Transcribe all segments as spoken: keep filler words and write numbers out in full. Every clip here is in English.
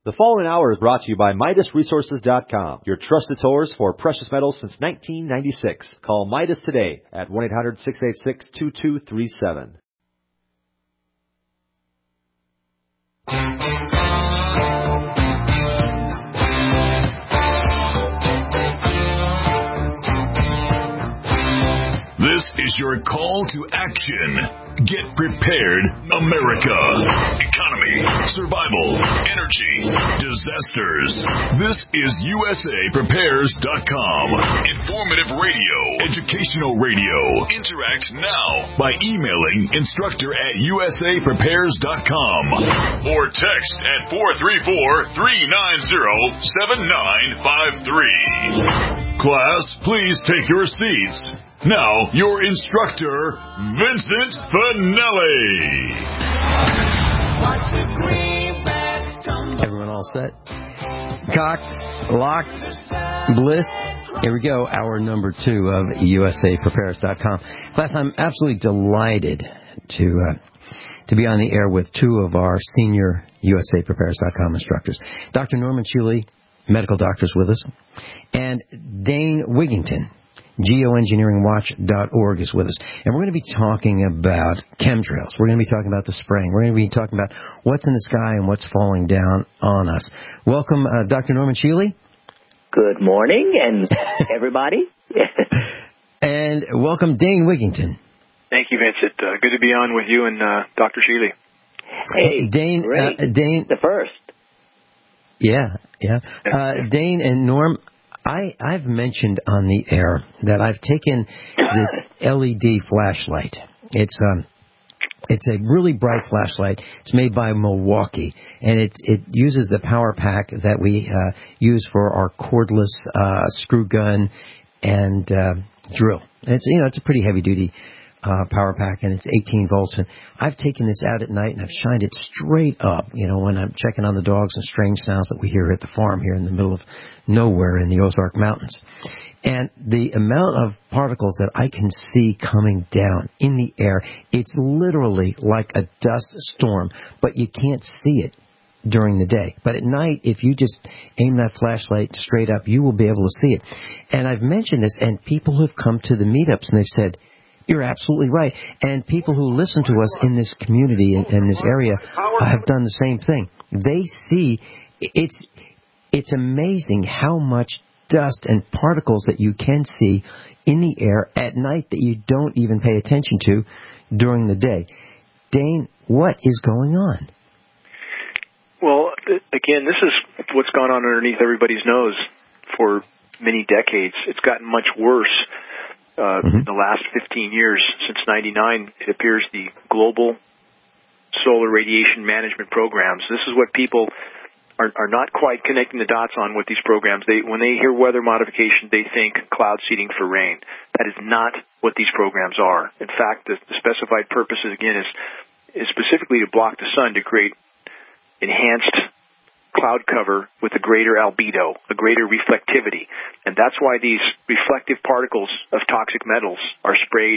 The following hour is brought to you by Midas Resources dot com, your trusted source for precious metals since nineteen ninety-six. Call Midas today at one eight hundred, six eight six, two two three seven. This is your call to action. Get prepared, America. Economy, survival, energy, disasters. This is U S A Prepares dot com. Informative radio, educational radio. Interact now by emailing instructor at U S A Prepares dot com or text at four three four, three nine zero, seven nine five three. Class, please take your seats. Now, your instructor, Vincent Finelli. Everyone all set? Cocked, locked, blissed. Here we go, hour number two of U S A Prepares dot com. Class, I'm absolutely delighted to uh, to be on the air with two of our senior U S A Prepares dot com instructors. Doctor Norman Shealy, medical doctor, is with us, and Dane Wigington, geoengineering watch dot org, is with us. And we're going to be talking about chemtrails. We're going to be talking about the spraying. We're going to be talking about what's in the sky and what's falling down on us. Welcome, uh, Doctor Norman Shealy. Good morning, and everybody. And welcome, Dane Wigington. Thank you, Vincent. Uh, good to be on with you and uh, Doctor Shealy. Hey, Dane. great. Uh, Dane. The first. Yeah, yeah. Uh, Dane and Norm, I, I've mentioned on the air that I've taken this L E D flashlight. It's um, it's a really bright flashlight. It's made by Milwaukee, and it it uses the power pack that we uh, use for our cordless uh, screw gun and uh, drill. And it's you know it's a pretty heavy duty Uh, power pack, and it's eighteen volts. And I've taken this out at night, and I've shined it straight up, you know, when I'm checking on the dogs and strange sounds that we hear at the farm here in the middle of nowhere in the Ozark Mountains. And the amount of particles that I can see coming down in the air, it's literally like a dust storm, but you can't see it during the day. But at night, if you just aim that flashlight straight up, you will be able to see it. And I've mentioned this, and people who've come to the meetups, and they've said, you're absolutely right. And people who listen to us in this community, in, in this area, uh, have done the same thing. They see, it's it's amazing how much dust and particles that you can see in the air at night that you don't even pay attention to during the day. Dane, what is going on? Well, again, this is what's gone on underneath everybody's nose for many decades. It's gotten much worse. Uh, mm-hmm. The last fifteen years, since ninety-nine, it appears the global solar radiation management programs. This is what people are, are not quite connecting the dots on with these programs. They, when they hear weather modification, they think cloud seeding for rain. That is not what these programs are. In fact, the, the specified purpose, again, is, is specifically to block the sun to create enhanced cloud cover with a greater albedo, a greater reflectivity. And that's why these reflective particles of toxic metals are sprayed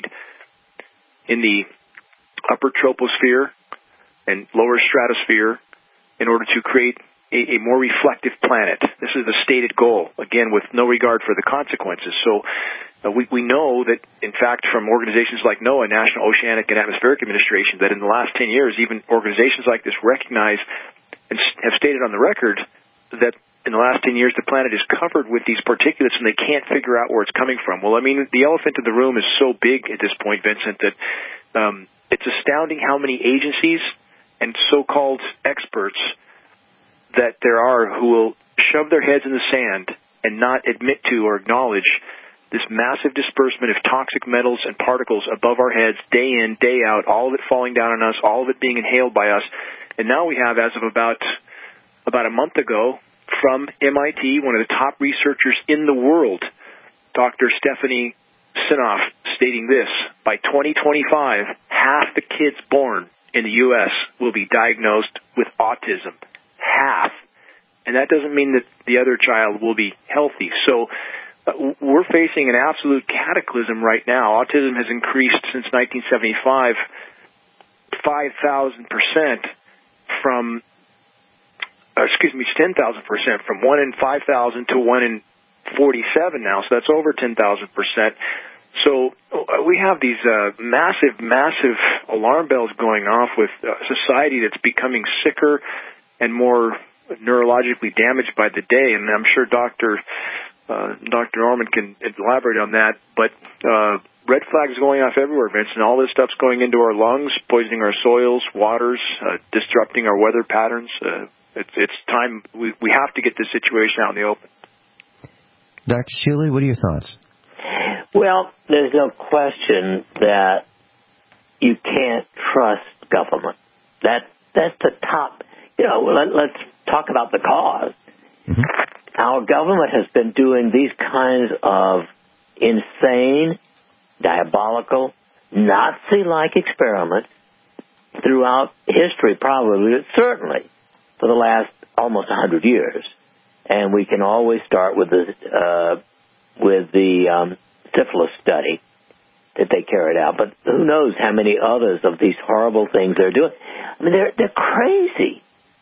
in the upper troposphere and lower stratosphere in order to create a, a more reflective planet. This is the stated goal, again, with no regard for the consequences. So uh, we, we know that, in fact, from organizations like NOAA, National Oceanic and Atmospheric Administration, that in the last ten years, even organizations like this recognize and have stated on the record that in the last ten years the planet is covered with these particulates and they can't figure out where it's coming from. Well, I mean, the elephant in the room is so big at this point, Vincent, that um, it's astounding how many agencies and so-called experts that there are who will shove their heads in the sand and not admit to or acknowledge this massive disbursement of toxic metals and particles above our heads day in, day out, all of it falling down on us, all of it being inhaled by us. And now we have, as of about about a month ago, from M I T, one of the top researchers in the world, Doctor Stephanie Sinoff, stating this: by twenty twenty-five, half the kids born in the U S will be diagnosed with autism. Half. And that doesn't mean that the other child will be healthy. So uh, we're facing an absolute cataclysm right now. Autism has increased since nineteen seventy-five five thousand percent from uh, excuse me, ten thousand percent, from one in five thousand to one in forty-seven now. So that's over ten thousand percent. So uh, we have these uh, massive, massive alarm bells going off with a society that's becoming sicker and more neurologically damaged by the day. And I'm sure Doctor uh, Doctor Norman can elaborate on that. But uh, red flags going off everywhere, Vince, and all this stuff's going into our lungs, poisoning our soils, waters, uh, disrupting our weather patterns. Uh, it's, it's time. We, we have to get this situation out in the open. Doctor Shuley, what are your thoughts? Well, there's no question that you can't trust government. That that's the top. You know, let, let's talk about the cause. Mm-hmm. Our government has been doing these kinds of insane, diabolical, Nazi-like experiments throughout history, probably, but certainly for the last almost one hundred years. And we can always start with the uh, with the um, syphilis study that they carried out. But who knows how many others of these horrible things they're doing. I mean, they're they're crazy.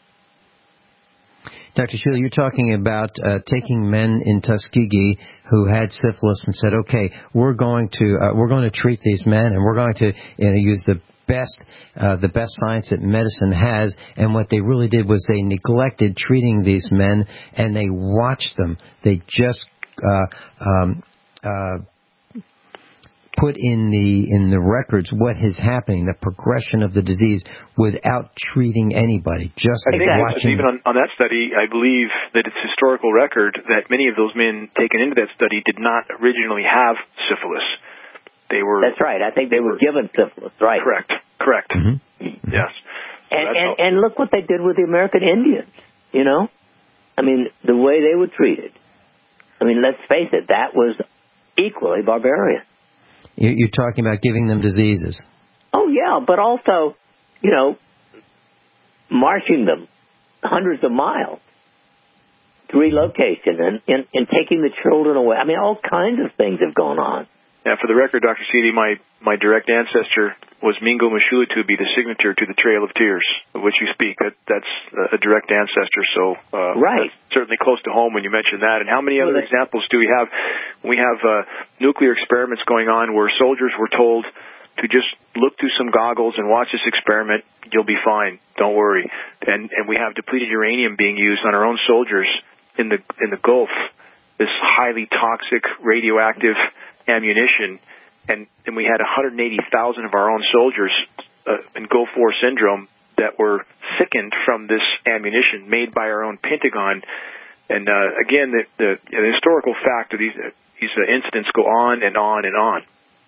Doctor Shuley, you're talking about uh, taking men in Tuskegee who had syphilis and said, "Okay, we're going to uh, we're going to treat these men, and we're going to you know, use the best uh, the best science that medicine has." And what they really did was they neglected treating these men, and they watched them. They just uh, um, uh, put in the in the records what is happening, the progression of the disease, without treating anybody. Just I think watching. Even on, on that study, I believe that it's historical record that many of those men taken into that study did not originally have syphilis. They were. That's right. I think they were given syphilis. Right. Correct. Correct. Mm-hmm. Yes. So and and, and look what they did with the American Indians. You know, I mean, the way they were treated. I mean, let's face it, that was equally barbarian. You're talking about giving them diseases. Oh, yeah, but also, you know, marching them hundreds of miles to relocation and, and, and taking the children away. I mean, all kinds of things have gone on. Yeah, for the record, Doctor Seeley, my, my direct ancestor was Mingo Mashulatubi, the signature to the Trail of Tears, of which you speak. That, that's a direct ancestor, so uh, right. That's certainly close to home when you mention that. And how many other well, examples do we have? We have uh, nuclear experiments going on where soldiers were told to just look through some goggles and watch this experiment. You'll be fine. Don't worry. And and we have depleted uranium being used on our own soldiers in the in the Gulf. This highly toxic, radioactive ammunition, and, and we had one hundred eighty thousand of our own soldiers uh, in Gulf War syndrome that were sickened from this ammunition made by our own Pentagon. And uh, again, the, the, the historical fact of these uh, these uh, incidents go on and on and on.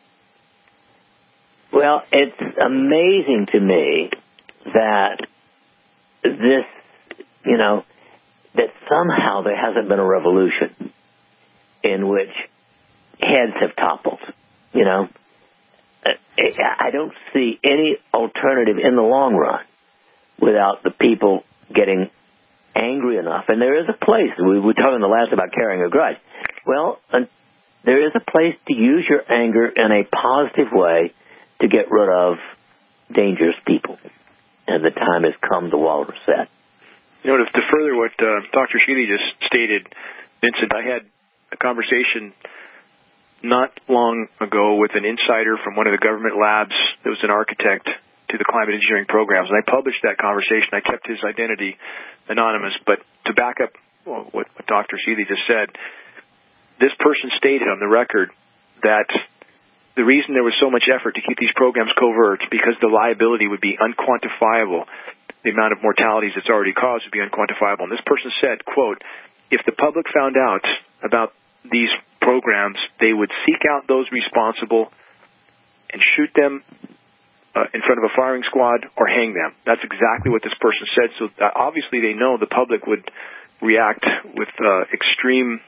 Well, it's amazing to me that this, you know, that somehow there hasn't been a revolution in which heads have toppled, you know. I don't see any alternative in the long run without the people getting angry enough. And there is a place, we were talking the last about carrying a grudge. Well, there is a place to use your anger in a positive way to get rid of dangerous people. And the time has come, the walrus said. You know, to, to further what uh, Doctor Sheely just stated, Vincent, I had a conversation not long ago with an insider from one of the government labs that was an architect to the climate engineering programs. And I published that conversation. I kept his identity anonymous. But to back up what, what Doctor Seeley just said, this person stated on the record that the reason there was so much effort to keep these programs covert because the liability would be unquantifiable. The amount of mortalities it's already caused would be unquantifiable. And this person said, quote, if the public found out about these programs, they would seek out those responsible and shoot them uh, in front of a firing squad or hang them. That's exactly what this person said. So uh, obviously they know the public would react with uh, extreme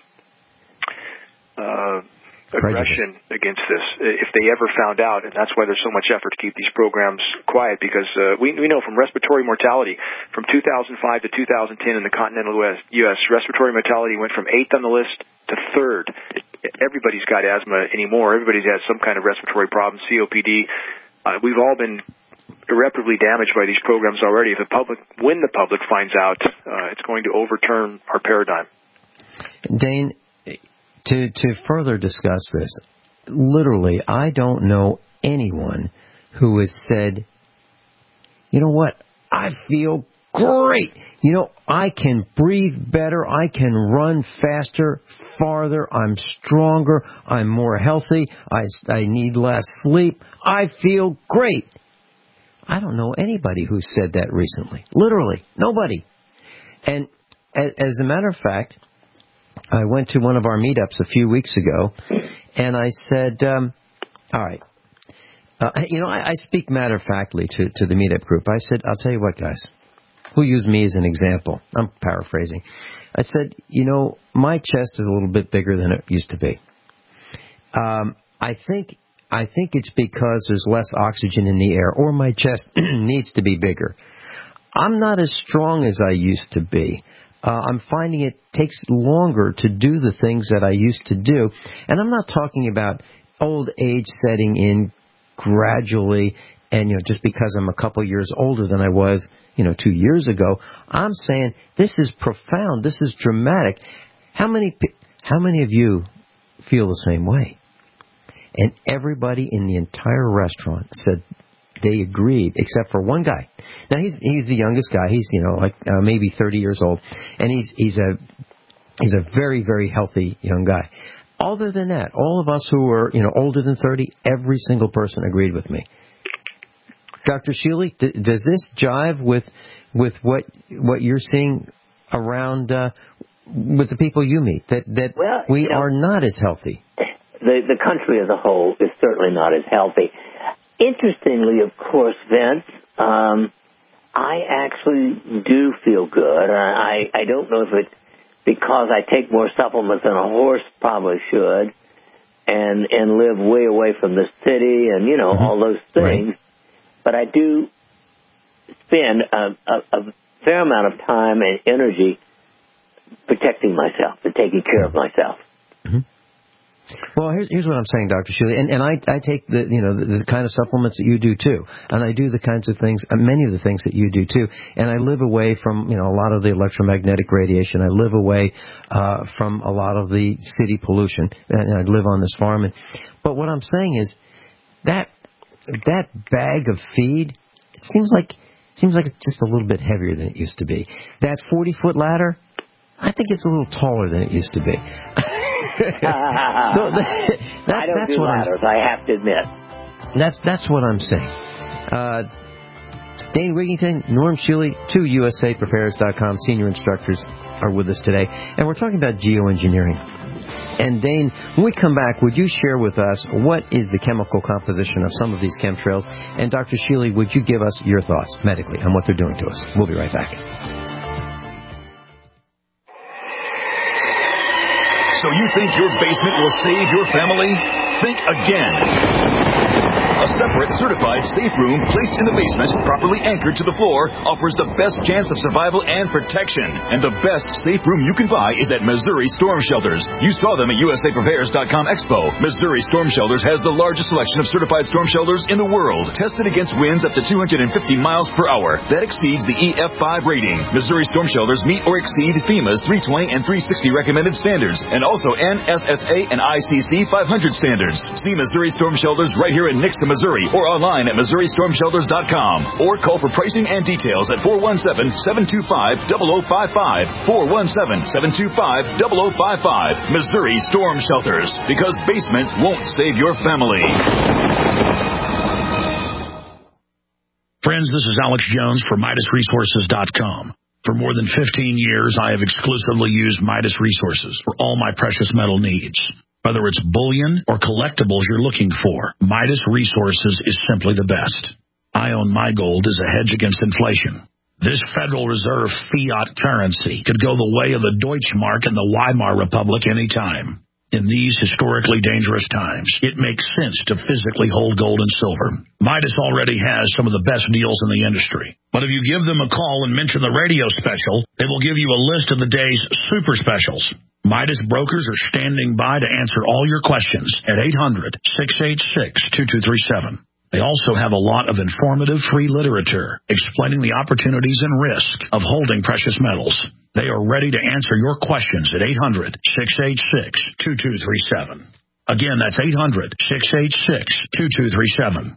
uh, aggression against this if they ever found out, and that's why there's so much effort to keep these programs quiet, because uh, we, we know from respiratory mortality from two thousand five to two thousand ten in the continental U S, respiratory mortality went from eighth on the list to third. Everybody's got asthma anymore. Everybody's had some kind of respiratory problem, C O P D. Uh, we've all been irreparably damaged by these programs already. If the public, when the public finds out, uh, it's going to overturn our paradigm. Dane, to to further discuss this, literally, I don't know anyone who has said, you know what, I feel great. You know, I can breathe better. I can run faster, farther. I'm stronger. I'm more healthy. I, I need less sleep. I feel great. I don't know anybody who said that recently. Literally, nobody. And as a matter of fact, I went to one of our meetups a few weeks ago, and I said, um, all right, uh, you know, I, I speak matter-of-factly to, to the meetup group. I said, I'll tell you what, guys. Who used me as an example? I'm paraphrasing. I said, you know, my chest is a little bit bigger than it used to be. Um, I think I think it's because there's less oxygen in the air, or my chest needs to be bigger. I'm not as strong as I used to be. Uh, I'm finding it takes longer to do the things that I used to do. And I'm not talking about old age setting in gradually, and, you know, just because I'm a couple years older than I was, you know, two years ago. I'm saying this is profound. This is dramatic. How many, how many of you feel the same way? And everybody in the entire restaurant said they agreed, except for one guy. Now, he's he's the youngest guy. He's, you know, like uh, maybe thirty years old, and he's he's a he's a very, very healthy young guy. Other than that, all of us who were, you know, older than thirty, every single person agreed with me. Doctor Shealy, d- does this jive with with what what you're seeing around uh, with the people you meet? That that well, we you know, are not as healthy. The the country as a whole is certainly not as healthy. Interestingly, of course, Vince, um, I actually do feel good. I I don't know if it's because I take more supplements than a horse probably should, and and live way away from the city, and you know, mm-hmm. all those things. Right. But I do spend a, a, a fair amount of time and energy protecting myself and taking care of myself. Mm-hmm. Well, here's, here's what I'm saying, Doctor Shealy, and, and I, I take the, you know, the, the kind of supplements that you do too, and I do the kinds of things, uh, many of the things that you do too, and I live away from, you know, a lot of the electromagnetic radiation. I live away uh, from a lot of the city pollution, and I live on this farm. And, but what I'm saying is that that bag of feed, it seems like seems like it's just a little bit heavier than it used to be. That forty foot ladder, I think it's a little taller than it used to be. no, that, that, I don't that's do what ladders, I'm, I have to admit. That's that's what I'm saying. Uh, Dane Wigington, Norm Shealy, two U S A Preparers dot com senior instructors are with us today, and we're talking about geoengineering. And Dane, when we come back, would you share with us what is the chemical composition of some of these chemtrails? And Doctor Shealy, would you give us your thoughts medically on what they're doing to us? We'll be right back. So you think your basement will save your family? Think again. A separate, certified safe room placed in the basement, properly anchored to the floor, offers the best chance of survival and protection. And the best safe room you can buy is at Missouri Storm Shelters. You saw them at U S A Preparers dot com Expo. Missouri Storm Shelters has the largest selection of certified storm shelters in the world, tested against winds up to two hundred fifty miles per hour. That exceeds the E F five rating. Missouri Storm Shelters meet or exceed FEMA's three twenty and three sixty recommended standards, and also N S S A and I C C five hundred standards. See Missouri Storm Shelters right here in Nixon, Missouri, or online at Missouri Storm Shelters dot com, or call for pricing and details at four one seven, seven two five, zero zero five five, four one seven, seven two five, zero zero five five. Missouri Storm Shelters, because basements won't save your family. Friends, this is Alex Jones for Midas Resources dot com. For more than fifteen years, I have exclusively used Midas Resources for all my precious metal needs. Whether it's bullion or collectibles you're looking for, Midas Resources is simply the best. I own my gold as a hedge against inflation. This Federal Reserve fiat currency could go the way of the Deutschmark and the Weimar Republic anytime. In these historically dangerous times, it makes sense to physically hold gold and silver. Midas already has some of the best deals in the industry. But if you give them a call and mention the radio special, they will give you a list of the day's super specials. Midas brokers are standing by to answer all your questions at eight hundred, six eight six, two two three seven. They also have a lot of informative free literature explaining the opportunities and risk of holding precious metals. They are ready to answer your questions at eight hundred, six eight six, two two three seven. Again, that's eight hundred, six eight six, two two three seven.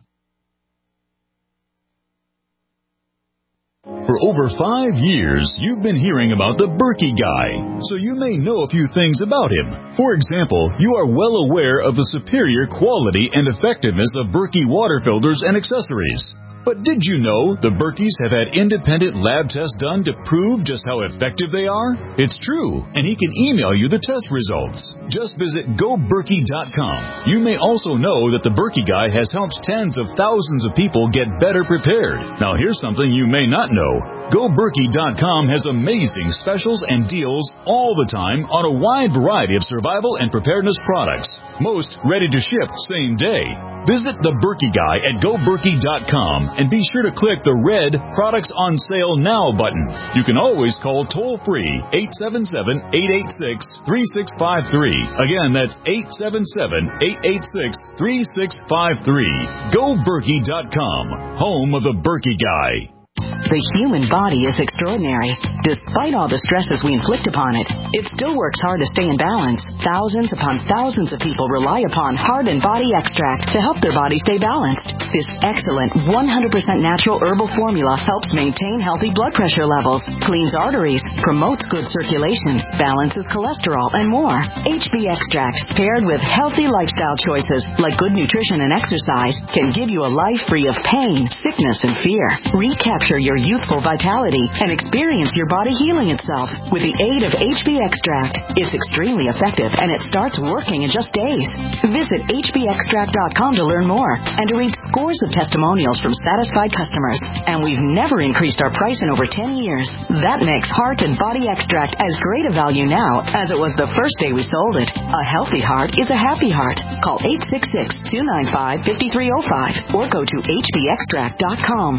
For over five years, you've been hearing about the Berkey Guy, so you may know a few things about him. For example, you are well aware of the superior quality and effectiveness of Berkey water filters and accessories. But did you know the Berkeys have had independent lab tests done to prove just how effective they are? It's true, and he can email you the test results. Just visit go berkey dot com. You may also know that the Berkey Guy has helped tens of thousands of people get better prepared. Now here's something you may not know. go berkey dot com has amazing specials and deals all the time on a wide variety of survival and preparedness products. Most ready to ship same day. Visit the Berkey Guy at go berkey dot com and be sure to click the red Products on Sale Now button. You can always call toll-free eight seven seven, eight eight six, three six five three. Again, that's eight seven seven, eight eight six, three six five three. go berkey dot com, home of the Berkey Guy. The human body is extraordinary. Despite all the stresses we inflict upon it, it still works hard to stay in balance. Thousands upon thousands of people rely upon Heart and Body Extract to help their body stay balanced. This excellent one hundred percent natural herbal formula helps maintain healthy blood pressure levels, cleans arteries, promotes good circulation, balances cholesterol, and more. H B Extract, paired with healthy lifestyle choices like good nutrition and exercise, can give you a life free of pain, sickness, and fear. Recapture your youthful vitality and experience your body healing itself with the aid of H B Extract. It's extremely effective and it starts working in just days. Visit H B extract dot com to learn more and to read scores of testimonials from satisfied customers. And we've never increased our price in over ten years. That makes Heart and Body Extract as great a value now as it was the first day we sold it. A healthy heart is a happy heart. Call eight six six, two nine five, five three zero five or go to H B extract dot com.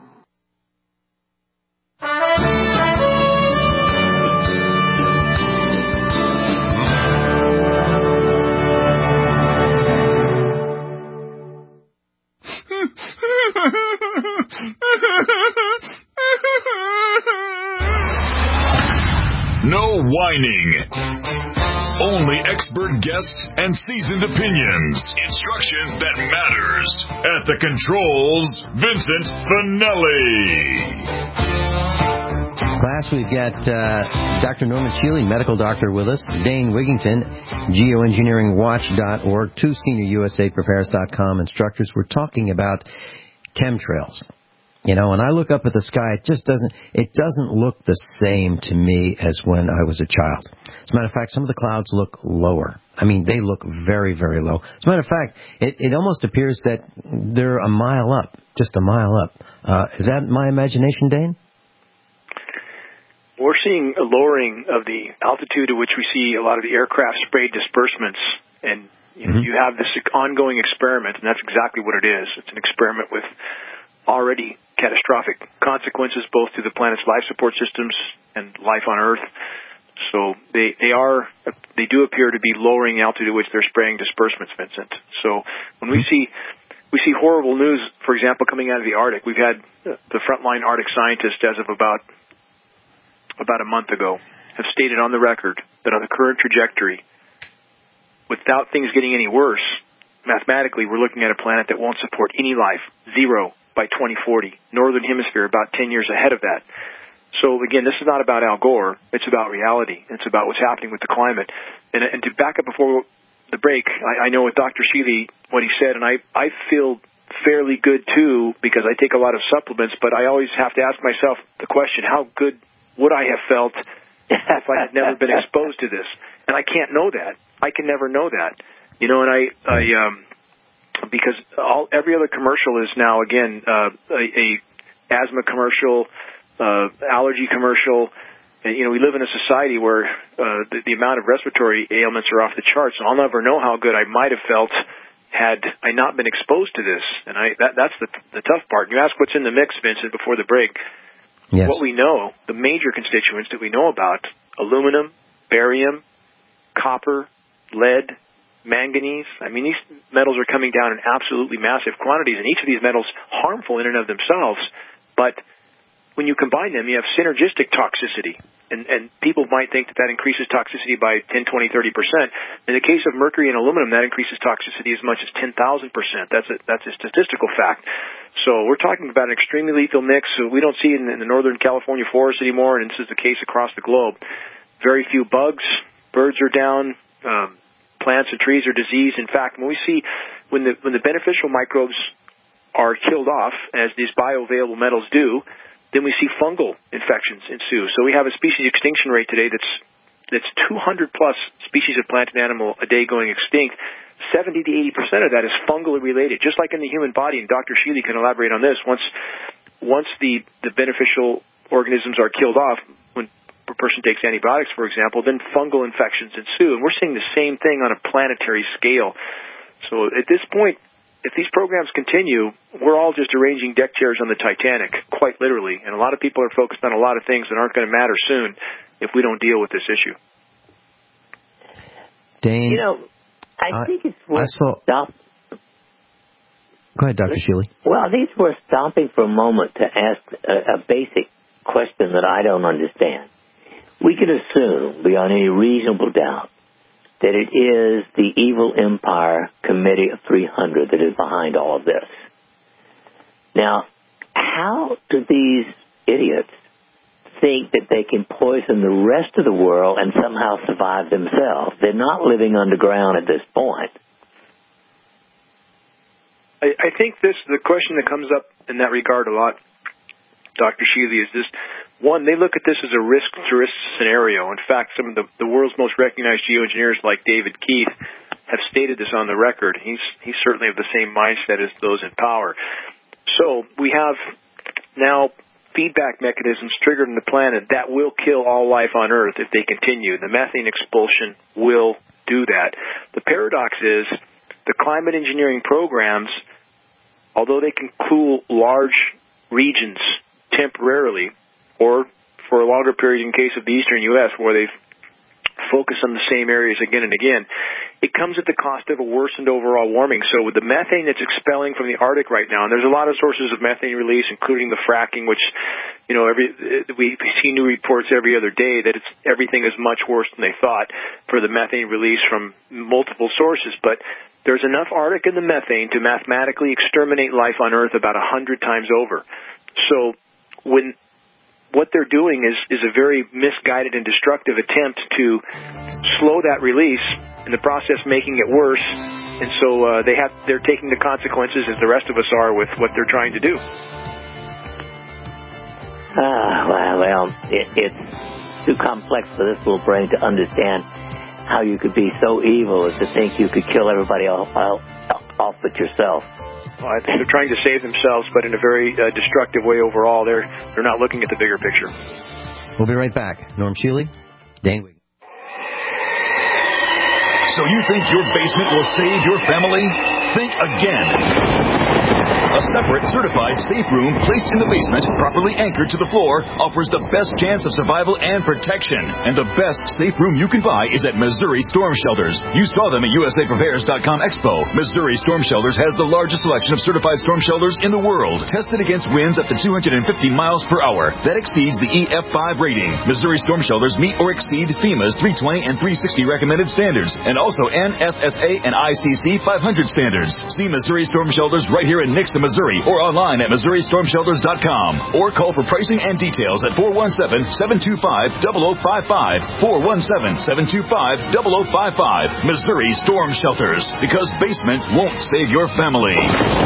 No whining. Only expert guests and seasoned opinions. Instruction that matters. At the controls, Vincent Finelli. Class, we've got uh, Doctor Norman Shealy, medical doctor, with us. Dane Wigington, geoengineering watch dot org, two senior U S A preparers dot com instructors. We're talking about chemtrails. You know, when I look up at the sky, it just doesn't, it doesn't look the same to me as when I was a child. As a matter of fact, some of the clouds look lower. I mean, they look very, very low. As a matter of fact, it, it almost appears that they're a mile up, just a mile up. Uh, is that my imagination, Dane? We're seeing a lowering of the altitude at which we see a lot of the aircraft spray disbursements, and you know, mm-hmm. you have this ongoing experiment, and that's exactly what it is. It's an experiment with already catastrophic consequences both to the planet's life support systems and life on Earth. So they they are they do appear to be lowering the altitude at which they're spraying disbursements, Vincent. So when we see we see horrible news, for example, coming out of the Arctic, we've had the frontline Arctic scientists as of about about a month ago have stated on the record that on the current trajectory, without things getting any worse, mathematically we're looking at a planet that won't support any life, zero, by twenty forty. Northern Hemisphere about ten years ahead of that. So again, this is not about Al Gore. It's about reality. It's about what's happening with the climate. And, and to back up before the break, I, I know with Doctor Shealy what he said, and I, I feel fairly good too because I take a lot of supplements, but I always have to ask myself the question, how good would I have felt if I had never been exposed to this? And I can't know that. I can never know that. You know, and I, I um, because all every other commercial is now, again, uh, a, a asthma commercial, uh, allergy commercial. And, you know, we live in a society where uh, the, the amount of respiratory ailments are off the charts. And I'll never know how good I might have felt had I not been exposed to this. And I that, that's the, the tough part. You ask what's in the mix, Vincent, before the break. Yes. What we know, the major constituents that we know about, aluminum, barium, copper, lead, manganese. I mean, these metals are coming down in absolutely massive quantities, and each of these metals harmful in and of themselves. But when you combine them, you have synergistic toxicity. And, and people might think that that increases toxicity by ten, twenty, thirty percent. In the case of mercury and aluminum, that increases toxicity as much as ten thousand percent. That's a, that's a statistical fact. So we're talking about an extremely lethal mix. So we don't see it in, in the Northern California forest anymore, and this is the case across the globe. Very few bugs, birds are down, um, plants and trees are diseased. In fact, when we see when the when the beneficial microbes are killed off, as these bioavailable metals do, then we see fungal infections ensue. So we have a species extinction rate today that's that's two hundred plus species of plant and animal a day going extinct. seventy to eighty percent of that is fungally related, just like in the human body. And Doctor Shealy can elaborate on this. Once once the, the beneficial organisms are killed off, when a person takes antibiotics, for example, then fungal infections ensue. And we're seeing the same thing on a planetary scale. So at this point, if these programs continue, we're all just arranging deck chairs on the Titanic, quite literally. And a lot of people are focused on a lot of things that aren't going to matter soon if we don't deal with this issue. Dane, you know, I, I think it's worth saw... stopping. Go ahead, Doctor Shealy. Well, I think it's worth stopping for a moment to ask a, a basic question that I don't understand. We can assume, beyond any reasonable doubt, that it is the evil empire Committee of three hundred that is behind all of this. Now, how do these idiots think that they can poison the rest of the world and somehow survive themselves? They're not living underground at this point. I, I think this, the question that comes up in that regard a lot, Doctor Shealy, is this. One, they look at this as a risk-to-risk scenario. In fact, some of the, the world's most recognized geoengineers like David Keith have stated this on the record. He's, he's certainly of the same mindset as those in power. So we have now feedback mechanisms triggered in the planet that will kill all life on Earth if they continue. The methane expulsion will do that. The paradox is the climate engineering programs, although they can cool large regions temporarily, or for a longer period in case of the eastern U S where they've focused on the same areas again and again, it comes at the cost of a worsened overall warming. So with the methane that's expelling from the Arctic right now, and there's a lot of sources of methane release, including the fracking, which, you know, every we see new reports every other day that it's everything is much worse than they thought for the methane release from multiple sources. But there's enough Arctic in the methane to mathematically exterminate life on Earth about a hundred times over. So when what they're doing is, is a very misguided and destructive attempt to slow that release, in the process making it worse. And so uh, they have, they're taking the consequences, as the rest of us are, with what they're trying to do. Ah, well, well it, it's too complex for this little brain to understand how you could be so evil as to think you could kill everybody off, off, off but yourself. Well, I think they're trying to save themselves, but in a very uh, destructive way overall. They're they're not looking at the bigger picture. We'll be right back. Norm Shealy, Dane Wiegand. So you think your basement will save your family? Think again. A separate, certified safe room placed in the basement, properly anchored to the floor, offers the best chance of survival and protection. And the best safe room you can buy is at Missouri Storm Shelters. You saw them at U S A Prepares dot com Expo. Missouri Storm Shelters has the largest selection of certified storm shelters in the world, tested against winds up to two hundred fifty miles per hour. That exceeds the E F five rating. Missouri Storm Shelters meet or exceed FEMA's three twenty and three sixty recommended standards, and also N S S A and I C C five hundred standards. See Missouri Storm Shelters right here in Nixon, Missouri, or online at Missouri Storm Shelters dot com, or call for pricing and details at four one seven, seven two five, zero zero five five, four one seven, seven two five, zero zero five five. Missouri Storm Shelters, because basements won't save your family.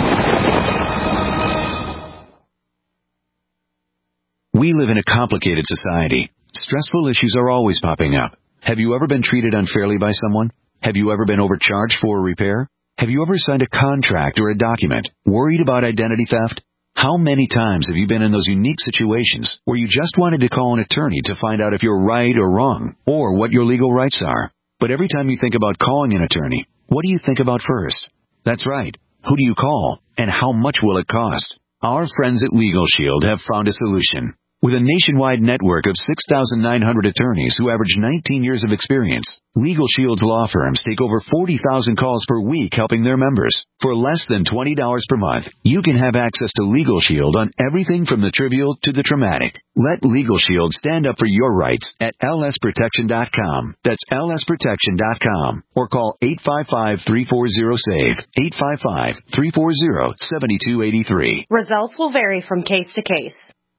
We live in a complicated society. Stressful issues are always popping up. Have you ever been treated unfairly by someone? Have you ever been overcharged for a repair? Have you ever signed a contract or a document worried about identity theft? How many times have you been in those unique situations where you just wanted to call an attorney to find out if you're right or wrong, or what your legal rights are? But every time you think about calling an attorney, what do you think about first? That's right. Who do you call, and how much will it cost? Our friends at Legal Shield have found a solution. With a nationwide network of six thousand nine hundred attorneys who average nineteen years of experience, Legal Shield's law firms take over forty thousand calls per week helping their members. For less than twenty dollars per month, you can have access to Legal Shield on everything from the trivial to the traumatic. Let Legal Shield stand up for your rights at L S protection dot com. That's L S protection dot com. Or call eight five five, three four zero, S A V E, eight five five, three four zero, seven two eight three. Results will vary from case to case.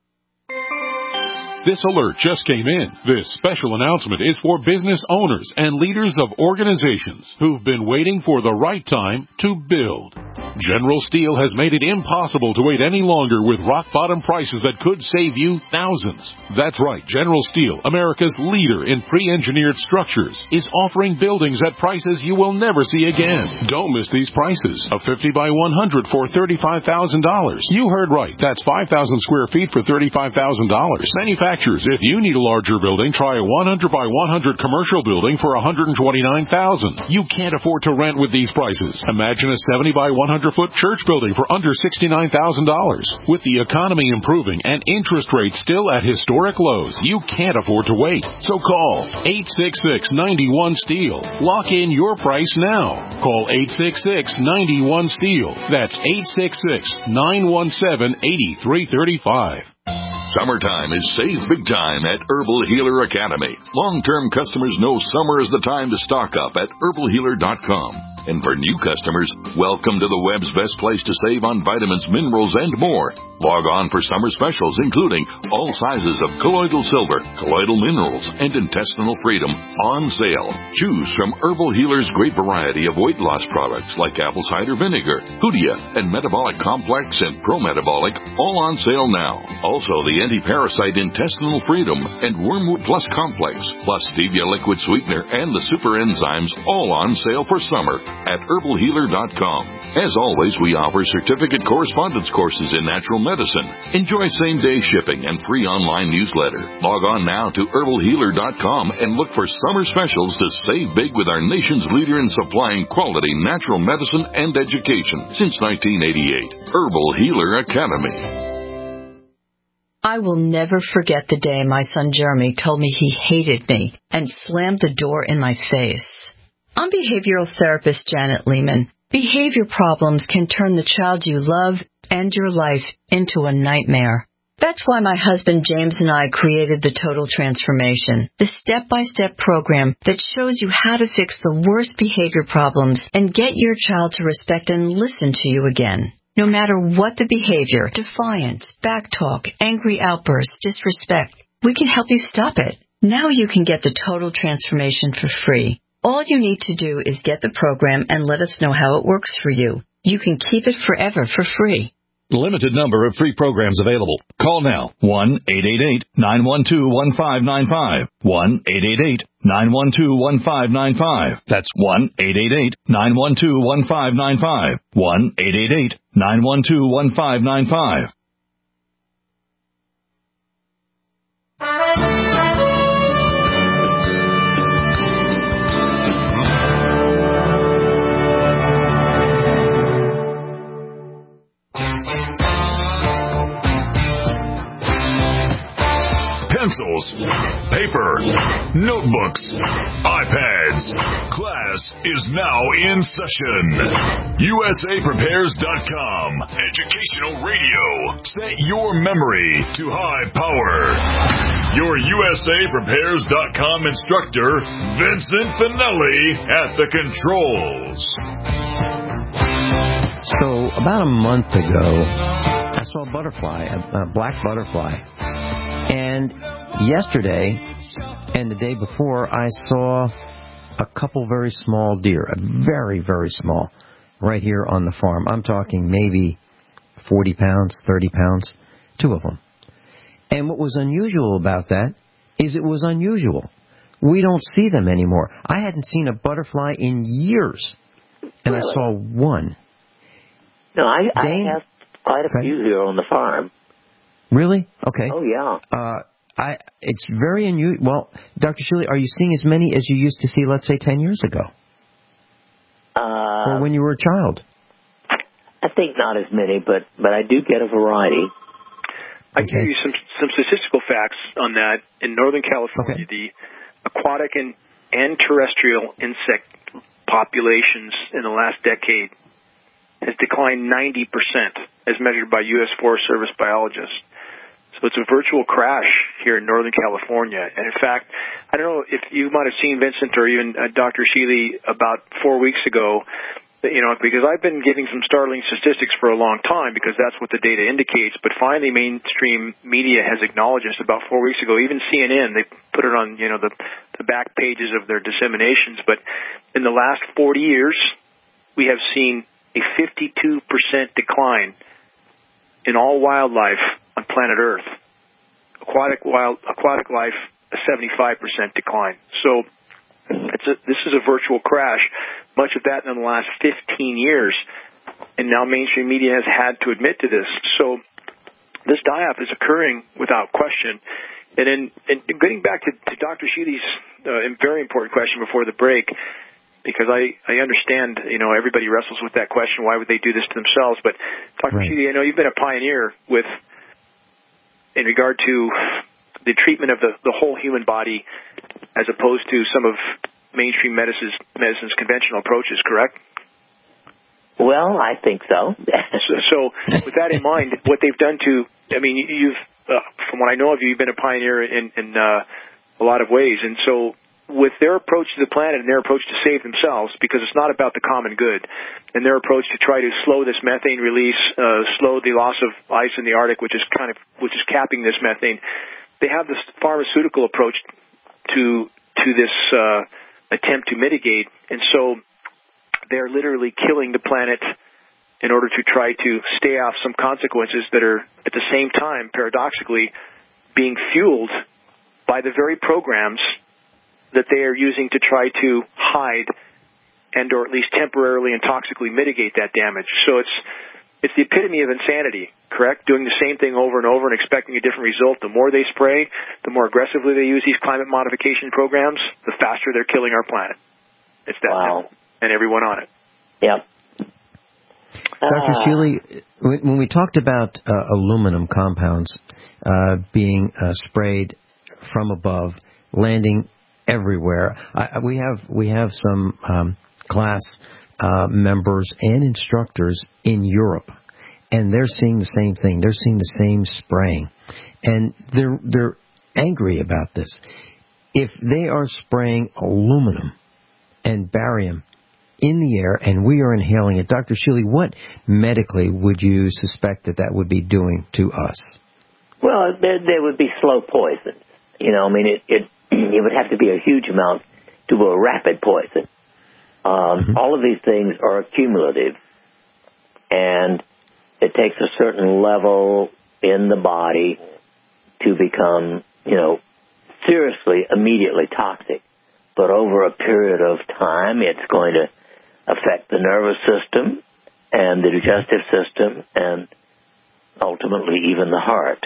This alert just came in. This special announcement is for business owners and leaders of organizations who've been waiting for the right time to build. General Steel has made it impossible to wait any longer with rock-bottom prices that could save you thousands. That's right. General Steel, America's leader in pre-engineered structures, is offering buildings at prices you will never see again. Don't miss these prices. A fifty by one hundred for thirty-five thousand dollars. You heard right. That's five thousand square feet for thirty-five thousand dollars. Manufacturers, if you need a larger building, try a one hundred by one hundred commercial building for one hundred twenty-nine thousand dollars. You can't afford to rent with these prices. Imagine a seventy by one hundred foot church building for under sixty-nine thousand dollars. With the economy improving and interest rates still at historic lows, you can't afford to wait. So call eight six six, nine one, S T E E L. Lock in your price now. Call eight six six, nine one, S T E E L. That's eight six six, nine one seven, eight three three five. Summertime is save big time at Herbal Healer Academy. Long-term customers know summer is the time to stock up at herbal healer dot com. And for new customers, welcome to the web's best place to save on vitamins, minerals, and more. Log on for summer specials, including all sizes of colloidal silver, colloidal minerals, and intestinal freedom on sale. Choose from Herbal Healer's great variety of weight loss products like apple cider vinegar, Hoodia, and Metabolic Complex and Pro-Metabolic, all on sale now. Also, the anti-parasite intestinal freedom and Wormwood Plus Complex, plus stevia liquid sweetener and the super enzymes, all on sale for summer at herbal healer dot com. As always, we offer certificate correspondence courses in natural medicine. Enjoy same-day shipping and free online newsletter. Log on now to herbal healer dot com and look for summer specials to save big with our nation's leader in supplying quality natural medicine and education since nineteen eighty-eight. Herbal Healer Academy. I will never forget the day my son Jeremy told me he hated me and slammed the door in my face. I'm behavioral therapist Janet Lehman. Behavior problems can turn the child you love and your life into a nightmare. That's why my husband James and I created the Total Transformation, the step-by-step program that shows you how to fix the worst behavior problems and get your child to respect and listen to you again. No matter what the behavior, defiance, backtalk, angry outbursts, disrespect, we can help you stop it. Now you can get the Total Transformation for free. All you need to do is get the program and let us know how it works for you. You can keep it forever for free. Limited number of free programs available. Call now. one eight eight eight, nine one two, one five nine five. one eight eight eight, nine one two, one five nine five. That's one eight eight eight, nine one two, one five nine five. one eight eight eight, nine one two, one five nine five. Pencils, paper, notebooks, iPads. Class is now in session. U S A Prepares dot com. Educational radio. Set your memory to high power. Your U S A Prepares dot com instructor, Vincent Finelli, at the controls. So about a month ago, I saw a butterfly, a, a black butterfly. And yesterday and the day before, I saw a couple very small deer, a very, very small, right here on the farm. I'm talking maybe forty pounds, thirty pounds, two of them. And what was unusual about that is it was unusual. We don't see them anymore. I hadn't seen a butterfly in years, and really? I saw one. No, I, Dane, I have quite a okay. few here on the farm. Really? Okay. Oh, yeah. Uh, I, it's very unusual. Well, Doctor Shirley, are you seeing as many as you used to see, let's say, ten years ago? Uh, or when you were a child? I think not as many, but, but I do get a variety. I can give you some some statistical facts on that. In Northern California, okay. the aquatic and, and terrestrial insect populations in the last decade has declined ninety percent as measured by U S Forest Service biologists. So it's a virtual crash here in Northern California. And in fact, I don't know if you might have seen Vincent or even uh, Doctor Shealy about four weeks ago, you know, because I've been giving some startling statistics for a long time because that's what the data indicates. But finally, mainstream media has acknowledged this about four weeks ago. Even C N N, they put it on, you know, the, the back pages of their disseminations. But in the last forty years, we have seen a fifty-two percent decline in all wildlife on planet Earth. Aquatic wild aquatic life, a seventy-five percent decline. So it's a, this is a virtual crash. Much of that in the last fifteen years, and now mainstream media has had to admit to this. So this die-off is occurring without question. And then, and getting back to, to Doctor Shealy's uh, very important question before the break, because I, I understand, you know, everybody wrestles with that question, why would they do this to themselves? But Doctor Right. Shealy, I know you've been a pioneer with, in regard to the treatment of the, the whole human body as opposed to some of mainstream medicine's, medicine's conventional approaches, correct? Well, I think so. so. So with that in mind, what they've done to, I mean, you've, uh, from what I know of you, you've been a pioneer in, in uh, a lot of ways. And so with their approach to the planet and their approach to save themselves, because it's not about the common good, and their approach to try to slow this methane release, uh, slow the loss of ice in the Arctic, which is kind of, which is capping this methane, they have this pharmaceutical approach to to this uh, attempt to mitigate, and so they're literally killing the planet in order to try to stay off some consequences that are, at the same time, paradoxically, being fueled by the very programs that they are using to try to hide and or at least temporarily and toxically mitigate that damage. So it's it's the epitome of insanity, correct? Doing the same thing over and over and expecting a different result. The more they spray, the more aggressively they use these climate modification programs, the faster they're killing our planet. It's that wow. simple. And everyone on it. Yep. Doctor Uh, Shealy, when we talked about uh, aluminum compounds uh, being uh, sprayed from above, landing everywhere, I, we have we have some um, class uh, members and instructors in Europe, and they're seeing the same thing. They're seeing the same spraying, and they're they're angry about this. If they are spraying aluminum and barium in the air, and we are inhaling it, Doctor Shealy, what medically would you suspect that that would be doing to us? Well, there, there would be slow poisons. You know, I mean, it, it it would have to be a huge amount to a rapid poison. Um, mm-hmm. All of these things are cumulative, and it takes a certain level in the body to become, you know, seriously, immediately toxic. But over a period of time, it's going to affect the nervous system and the digestive system and ultimately even the heart.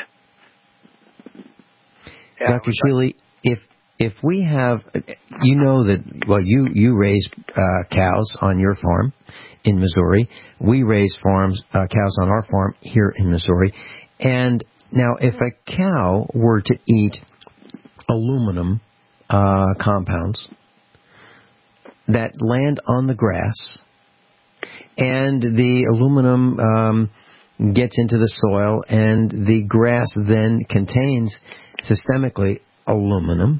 Doctor Shealy, if if we have, you know that, well, you, you raise uh, cows on your farm in Missouri. We raise farms uh, cows on our farm here in Missouri. And now if a cow were to eat aluminum uh, compounds that land on the grass, and the aluminum um, gets into the soil, and the grass then contains systemically aluminum,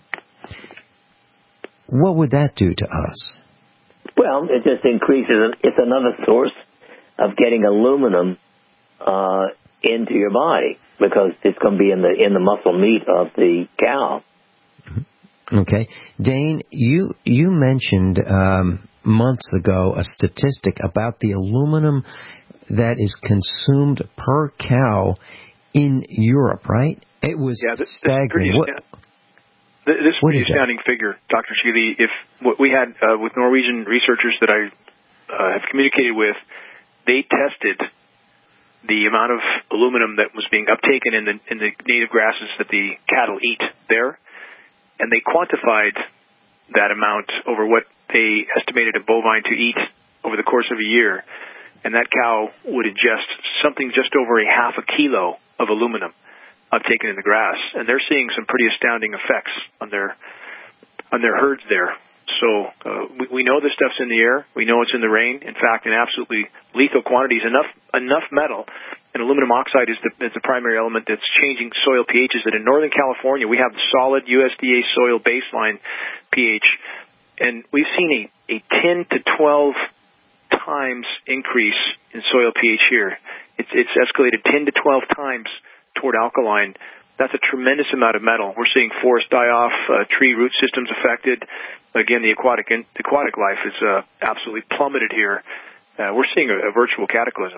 what would that do to us? Well, it just increases. It's another source of getting aluminum uh, into your body because it's going to be in the in the muscle meat of the cow. Okay. Dane, you you mentioned um, months ago a statistic about the aluminum that is consumed per cow in Europe, right? It was yeah, this, staggering. What, this is a pretty astounding that? figure, Doctor Shealy. If what we had uh, with Norwegian researchers that I uh, have communicated with, they tested the amount of aluminum that was being uptaken in the in the native grasses that the cattle eat there. And they quantified that amount over what they estimated a bovine to eat over the course of a year. And that cow would ingest something just over a half a kilo of aluminum. I've taken in the grass, and they're seeing some pretty astounding effects on their on their herds there. So uh, we, we know this stuff's in the air. We know it's in the rain. In fact, in absolutely lethal quantities, enough enough metal, and aluminum oxide is the, is the primary element that's changing soil pHs. That in Northern California, we have the solid U S D A soil baseline pH, and we've seen a, a ten to twelve times increase in soil pH here. It's, it's escalated ten to twelve times toward alkaline. That's a tremendous amount of metal. We're seeing forests die off, uh, tree root systems affected. Again, the aquatic in, the aquatic life is uh, absolutely plummeted here. Uh, we're seeing a, a virtual cataclysm.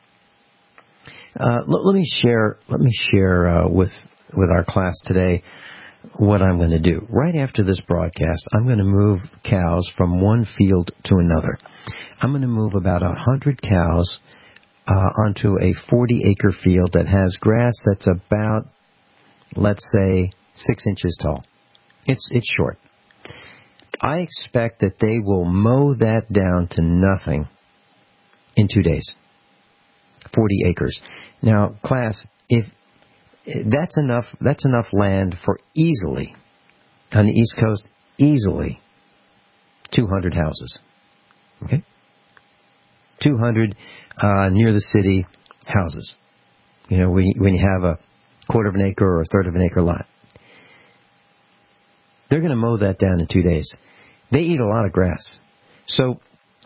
Uh, let, let me share. Let me share uh, with with our class today what I'm going to do. Right after this broadcast, I'm going to move cows from one field to another. I'm going to move about a hundred cows uh, onto a forty-acre field that has grass that's about, let's say, six inches tall. It's it's short. I expect that they will mow that down to nothing in two days. forty acres. Now, class, if that's enough, that's enough land for easily, on the East Coast, easily two hundred houses. Okay? two hundred uh, near the city houses. You know, when you, when you have a quarter of an acre or a third of an acre lot. They're going to mow that down in two days. They eat a lot of grass. So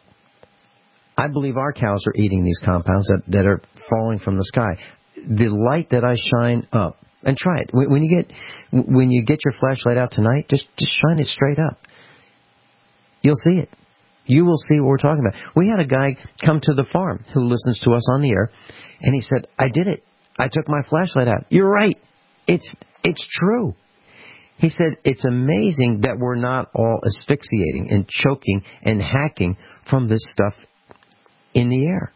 I believe our cows are eating these compounds that, that are falling from the sky. The light that I shine up, and try it. When, when you get when you get your flashlight out tonight, just, just shine it straight up. You'll see it. You will see what we're talking about. We had a guy come to the farm who listens to us on the air, and he said, I did it. I took my flashlight out. You're right. It's it's true. He said, it's amazing that we're not all asphyxiating and choking and hacking from this stuff in the air.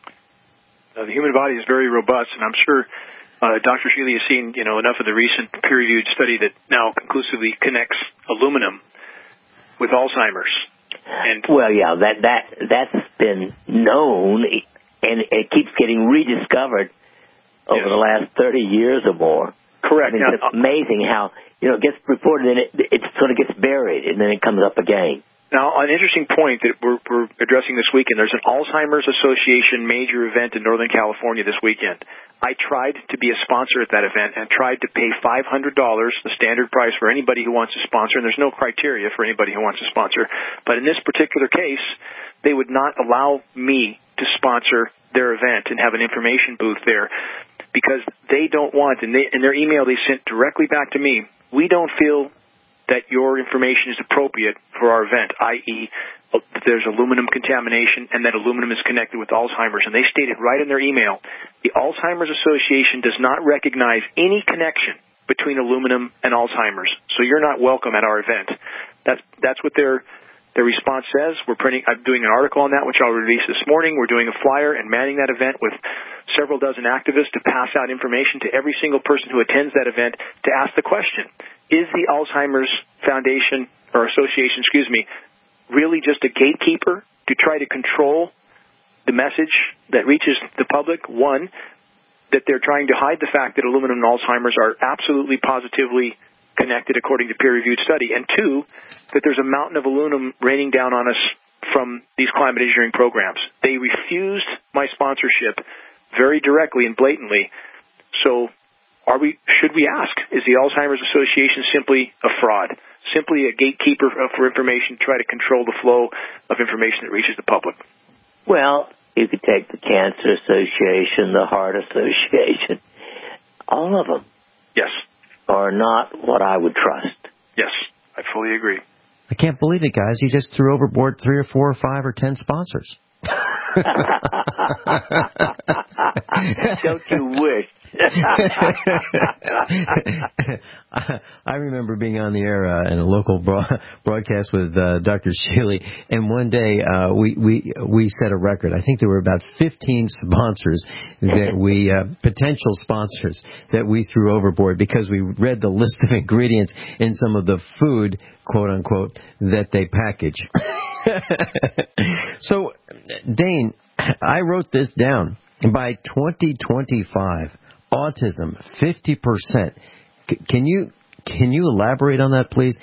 Uh, the human body is very robust, and I'm sure uh, Doctor Shealy has seen, you know, enough of the recent peer-reviewed study that now conclusively connects aluminum with Alzheimer's. And well, yeah, that that that's been known, and it keeps getting rediscovered over yes. the last thirty years or more. Correct. I mean, it's amazing how, you know, it gets reported and it, it sort of gets buried and then it comes up again. Now, an interesting point that we're, we're addressing this weekend, there's an Alzheimer's Association major event in Northern California this weekend. I tried to be a sponsor at that event and tried to pay five hundred dollars, the standard price for anybody who wants to sponsor, and there's no criteria for anybody who wants to sponsor. But in this particular case, they would not allow me to sponsor their event and have an information booth there because they don't want, and they, in their email they sent directly back to me, we don't feel that your information is appropriate for our event, that is there's aluminum contamination and that aluminum is connected with Alzheimer's. And they stated right in their email, the Alzheimer's Association does not recognize any connection between aluminum and Alzheimer's, so you're not welcome at our event. That's, that's what their their response says. We're printing. I'm doing an article on that, which I'll release this morning. We're doing a flyer and manning that event with several dozen activists to pass out information to every single person who attends that event to ask the question, is the Alzheimer's Foundation or Association, excuse me, really just a gatekeeper to try to control the message that reaches the public? One, that they're trying to hide the fact that aluminum and Alzheimer's are absolutely positively connected according to peer-reviewed study, and two, that there's a mountain of aluminum raining down on us from these climate engineering programs. They refused my sponsorship very directly and blatantly. So are we? Should we ask, is the Alzheimer's Association simply a fraud, simply a gatekeeper for information to try to control the flow of information that reaches the public? Well, you could take the Cancer Association, the Heart Association, all of them. Yes. Are not what I would trust. Yes, I fully agree. I can't believe it, guys. You just threw overboard three or four or five or ten sponsors. Don't you wish? I remember being on the air uh, in a local bro- broadcast with uh, Doctor Shealy, and one day uh, we, we we set a record. I think there were about fifteen sponsors that we uh, potential sponsors that we threw overboard because we read the list of ingredients in some of the food, quote unquote, that they package. So, Dane, I wrote this down. By twenty twenty-five, autism, fifty percent. C- can you can you elaborate on that, please?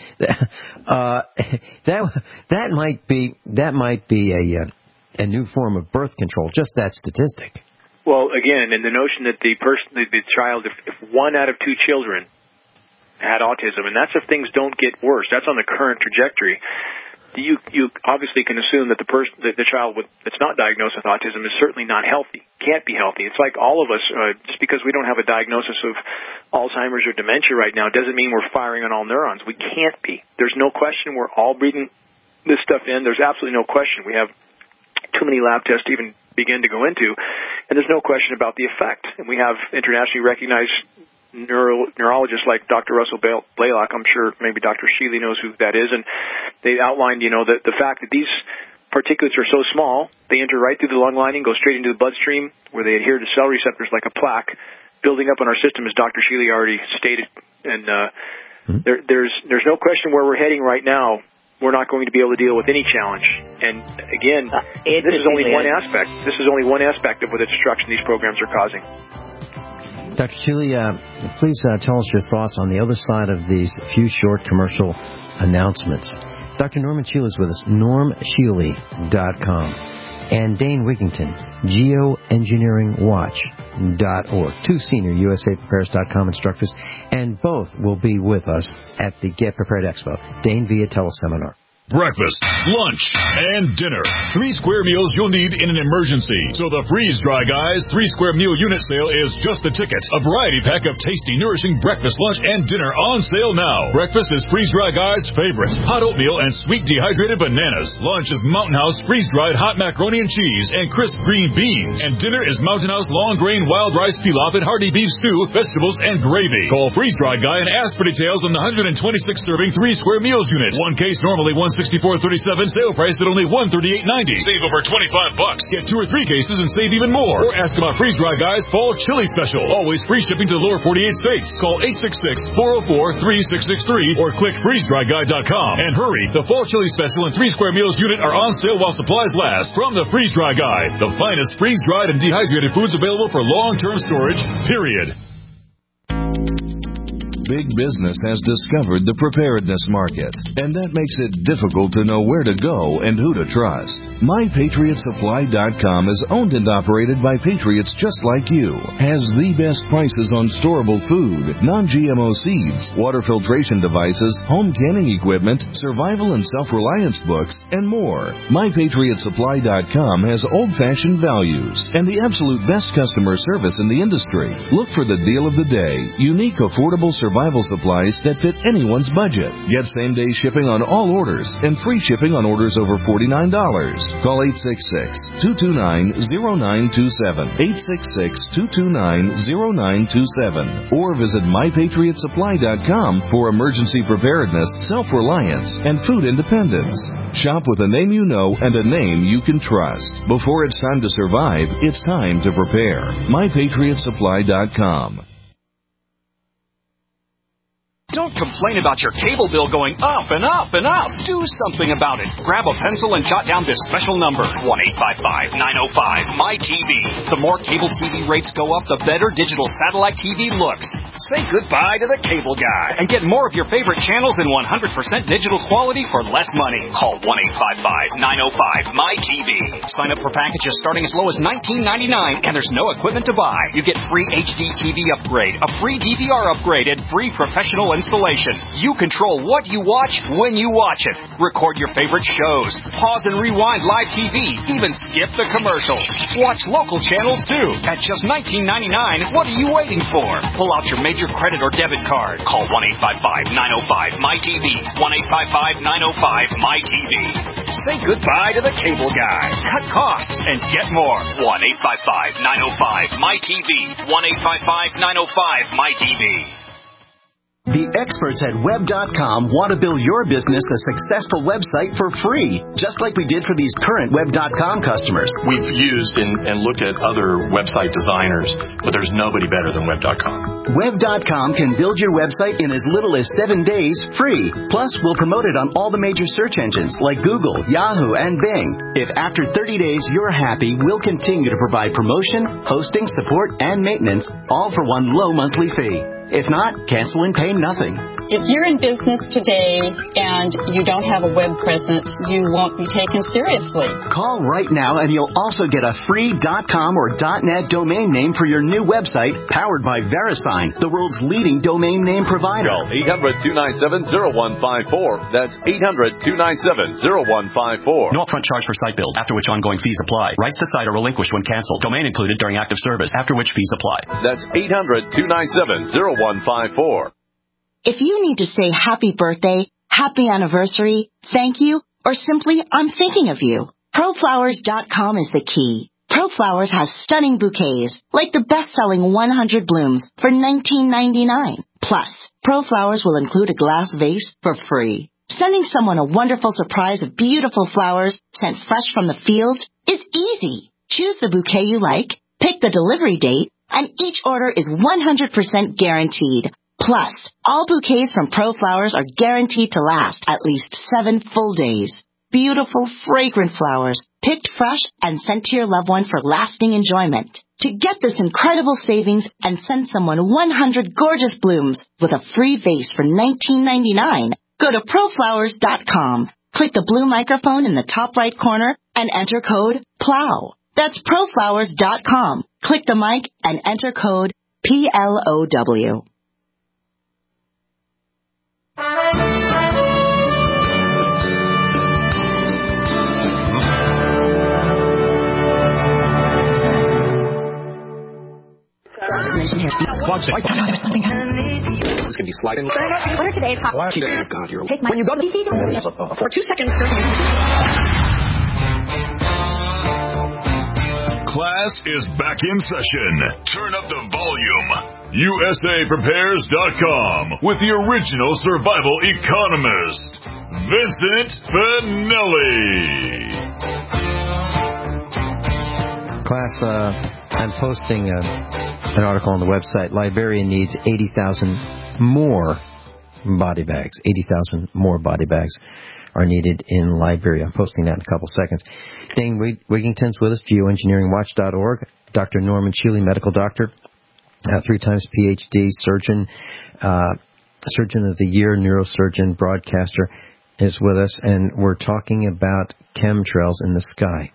Uh, that that might be that might be a a new form of birth control. Just that statistic. Well, again, and the notion that the person, the, the child, if, if one out of two children had autism, and that's if things don't get worse. That's on the current trajectory. You you obviously can assume that the person, that the child with, that's not diagnosed with autism is certainly not healthy, can't be healthy. It's like all of us, uh, just because we don't have a diagnosis of Alzheimer's or dementia right now doesn't mean we're firing on all neurons. We can't be. There's no question we're all breathing this stuff in. There's absolutely no question. We have too many lab tests to even begin to go into, and there's no question about the effect. And we have internationally recognized Neuro, neurologists like Doctor Russell Blaylock. I'm sure maybe Doctor Sheely knows who that is, and they outlined, you know, the, the fact that these particulates are so small, they enter right through the lung lining, go straight into the bloodstream, where they adhere to cell receptors like a plaque, building up in our system, as Doctor Sheely already stated. And uh, mm-hmm. there, there's there's no question where we're heading right now. We're not going to be able to deal with any challenge. And again, uh, this is only one aspect. This is only one aspect of what the destruction these programs are causing. Doctor Sheely, uh, please uh, tell us your thoughts on the other side of these few short commercial announcements. Doctor Norman Sheely is with us, norm sheely dot com. And Dane Wigington, geoengineering watch dot org. Two senior U S A Prepares dot com instructors, and both will be with us at the Get Prepared Expo. Dane via teleseminar. Breakfast, lunch, and dinner. Three square meals you'll need in an emergency. So the Freeze Dry Guys three-square meal unit sale is just the ticket. A variety pack of tasty, nourishing breakfast, lunch, and dinner on sale now. Breakfast is Freeze Dry Guys' favorite. Hot oatmeal and sweet dehydrated bananas. Lunch is Mountain House freeze-dried hot macaroni and cheese and crisp green beans. And dinner is Mountain House long-grain wild rice pilaf and hearty beef stew, vegetables, and gravy. Call Freeze Dry Guy and ask for details on the one hundred twenty-six serving three-square meals unit. One case normally one sixty-four thirty-seven, sale price at only one thirty-eight ninety. Save over twenty-five bucks. Get two or three cases and save even more. Or ask about Freeze Dry Guys Fall Chili Special. Always free shipping to the lower forty-eight states. Call eight six six, four oh four, three six six three or click freeze dry guy dot com. And hurry, the Fall Chili Special and three square meals unit are on sale while supplies last from the Freeze Dry Guy. The finest freeze-dried and dehydrated foods available for long-term storage, period. Big business has discovered the preparedness market, and that makes it difficult to know where to go and who to trust. my patriot supply dot com is owned and operated by patriots just like you, has the best prices on storable food, non-G M O seeds, water filtration devices, home canning equipment, survival and self-reliance books, and more. my patriot supply dot com has old-fashioned values and the absolute best customer service in the industry. Look for the deal of the day, unique, affordable survival Survival supplies that fit anyone's budget. Get same-day shipping on all orders and free shipping on orders over forty-nine dollars. Call eight six six, two two nine, zero nine two seven, eight six six, two two nine, zero nine two seven, or visit my patriot supply dot com for emergency preparedness, self-reliance, and food independence. Shop with a name you know and a name you can trust. Before it's time to survive, it's time to prepare. my patriot supply dot com. Don't complain about your cable bill going up and up and up. Do something about it. Grab a pencil and jot down this special number, one eight five five, nine oh five, M Y T V. The more cable T V rates go up, the better digital satellite T V looks. Say goodbye to the cable guy and get more of your favorite channels in one hundred percent digital quality for less money. Call one eight five five, nine oh five, M Y T V. Sign up for packages starting as low as nineteen ninety-nine, and there's no equipment to buy. You get free H D T V upgrade, a free D V R upgrade, and free professional installation. You control what you watch when you watch it. Record your favorite shows. Pause and rewind live T V. Even skip the commercials. Watch local channels too. At just nineteen ninety-nine, what are you waiting for? Pull out your major credit or debit card. Call one eight five five, nine oh five, M Y T V. one eight five five, nine oh five, M Y T V. Say goodbye to the cable guy. Cut costs and get more. one eight five five, nine oh five, M Y T V. one eight five five, nine oh five, M Y T V. The experts at web dot com want to build your business a successful website for free, just like we did for these current web dot com customers. We've used and, and looked at other website designers, but there's nobody better than web dot com. Web dot com can build your website in as little as seven days free. Plus, we'll promote it on all the major search engines like Google, Yahoo, and Bing. If after thirty days you're happy, we'll continue to provide promotion, hosting, support, and maintenance, all for one low monthly fee. If not, cancel and pay nothing. If you're in business today and you don't have a web presence, you won't be taken seriously. Call right now and you'll also get a free .com or .net domain name for your new website powered by VeriSign, the world's leading domain name provider. Call eight hundred, two nine seven, zero one five four. That's eight hundred, two nine seven, zero one five four. No upfront charge for site build, after which ongoing fees apply. Rights to site are relinquished when canceled. Domain included during active service, after which fees apply. That's eight hundred, two nine seven, zero one five four. If you need to say happy birthday, happy anniversary, thank you, or simply I'm thinking of you, Pro Flowers dot com is the key. ProFlowers has stunning bouquets, like the best-selling one hundred blooms for nineteen ninety-nine. Plus, ProFlowers will include a glass vase for free. Sending someone a wonderful surprise of beautiful flowers sent fresh from the fields is easy. Choose the bouquet you like, pick the delivery date, and each order is one hundred percent guaranteed. Plus, all bouquets from ProFlowers are guaranteed to last at least seven full days. Beautiful, fragrant flowers, picked fresh and sent to your loved one for lasting enjoyment. To get this incredible savings and send someone one hundred gorgeous blooms with a free vase for nineteen ninety-nine, go to Pro Flowers dot com. Click the blue microphone in the top right corner and enter code PLOW. That's Pro Flowers dot com. Click the mic and enter code P L O W. Watch it. Oh, no, there's something happening. This is going to be sliding. What are today's hot topics? Oh, God, you're... Take my... When you go to the... For two seconds... Class is back in session. Turn up the volume. U S A Prepares dot com with the original survival economist, Vincent Finelli. Class, uh, I'm posting uh, an article on the website. Liberia needs eighty thousand more body bags. eighty thousand more body bags are needed in Liberia. I'm posting that in a couple seconds. Dane Wigington's with us, geoengineering watch dot org. Doctor Norman Shealy, medical doctor, uh, three times P H D, surgeon, uh, surgeon of the year, neurosurgeon, broadcaster, is with us, and we're talking about chemtrails in the sky.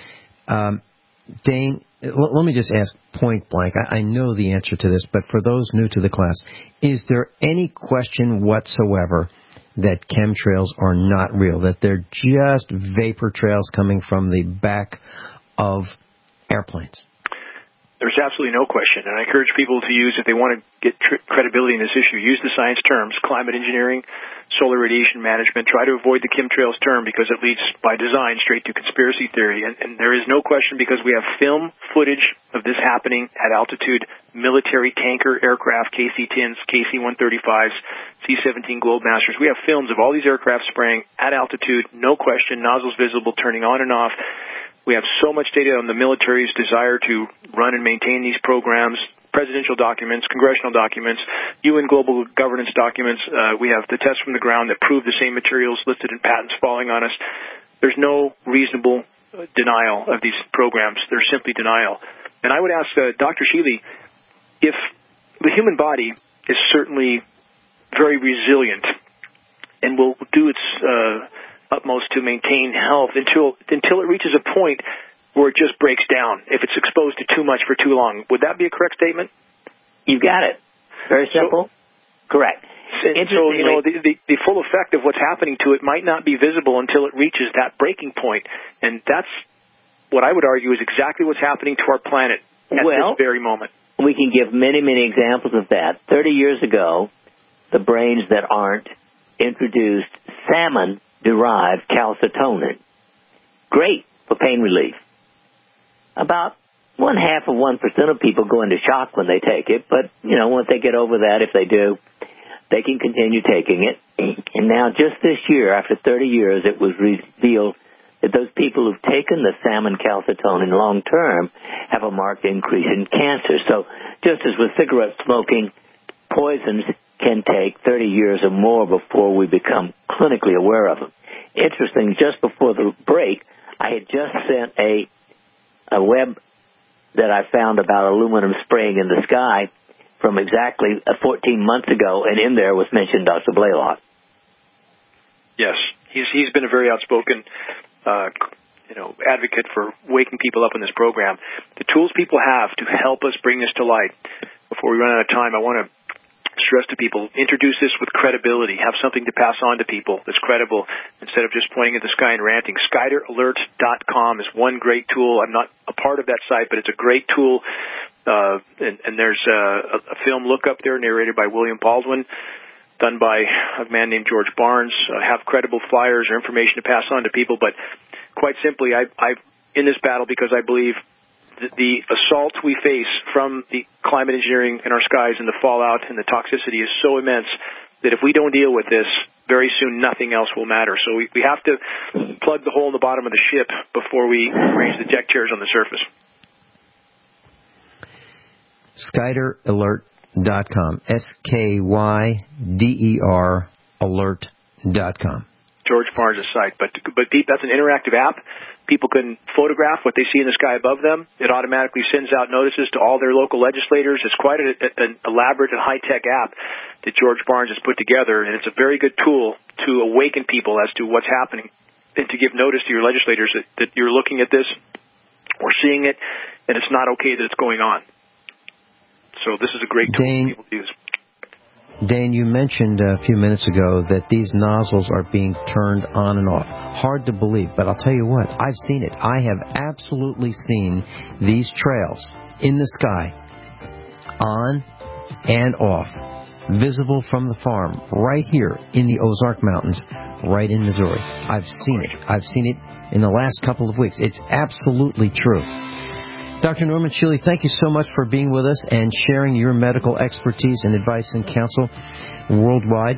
Um, Dane, l- let me just ask point blank. I-, I know the answer to this, but for those new to the class, is there any question whatsoever that chemtrails are not real, that they're just vapor trails coming from the back of airplanes? There's absolutely no question, and I encourage people to use, if they want to get tr- credibility in this issue, use the science terms, climate engineering, solar radiation management. Try to avoid the chemtrails term because it leads, by design, straight to conspiracy theory. And, and there is no question, because we have film footage of this happening at altitude, military tanker aircraft, K C tens, K C one thirty-fives, C seventeen Globemasters. We have films of all these aircraft spraying at altitude, no question, nozzles visible, turning on and off. We have so much data on the military's desire to run and maintain these programs, presidential documents, congressional documents, U N global governance documents. Uh, we have the tests from the ground that prove the same materials listed in patents falling on us. There's no reasonable uh, denial of these programs. They're simply denial. And I would ask uh, Doctor Shealy, if the human body is certainly very resilient and will do its uh, utmost to maintain health until until it reaches a point where it just breaks down if it's exposed to too much for too long. Would that be a correct statement? You've got it. Very simple. So, correct. And so, you know, the, the, the full effect of what's happening to it might not be visible until it reaches that breaking point. And that's what I would argue is exactly what's happening to our planet at well, this very moment. We can give many, many examples of that. Thirty years ago, the brains that aren't introduced salmon-derived calcitonin. Great for pain relief. About one half of one percent of people go into shock when they take it, but, you know, once they get over that, if they do, they can continue taking it. And now, just this year, after thirty years, it was revealed that those people who've taken the salmon calcitonin long term have a marked increase in cancer. So just as with cigarette smoking, poisons can take thirty years or more before we become clinically aware of them. Interesting, just before the break, I had just sent a a web that I found about aluminum spraying in the sky from exactly fourteen months ago, and in there was mentioned Doctor Blaylock. Yes, he's he's been a very outspoken, uh, you know, advocate for waking people up in this program. The tools people have to help us bring this to light. Before we run out of time, I want to stress to people, introduce this with credibility. Have something to pass on to people that's credible instead of just pointing at the sky and ranting. Skyder Alert dot com is one great tool. I'm not a part of that site, but it's a great tool. Uh, and, and there's a, a film Look Up there, narrated by William Baldwin, done by a man named George Barnes. Uh, have credible flyers or information to pass on to people. But quite simply, I, I'm in this battle because I believe that the assault we face from the climate engineering in our skies and the fallout and the toxicity is so immense that if we don't deal with this, very soon nothing else will matter. So we, we have to plug the hole in the bottom of the ship before we raise the deck chairs on the surface. Skyder Alert dot com. S K Y D E R alert dot com. George Barnes' site. But, but Pete, that's an interactive app. People can photograph what they see in the sky above them. It automatically sends out notices to all their local legislators. It's quite a, a, an elaborate and high-tech app that George Barnes has put together, and it's a very good tool to awaken people as to what's happening and to give notice to your legislators that, that you're looking at this or seeing it, and it's not okay that it's going on. So this is a great tool Dane, for people to use. Dane, you mentioned a few minutes ago that these nozzles are being turned on and off. Hard to believe, but I'll tell you what, I've seen it. I have absolutely seen these trails in the sky, on and off, visible from the farm, right here in the Ozark Mountains, right in Missouri. I've seen it. I've seen it in the last couple of weeks. It's absolutely true. Doctor Norman Shealy, thank you so much for being with us and sharing your medical expertise and advice and counsel worldwide.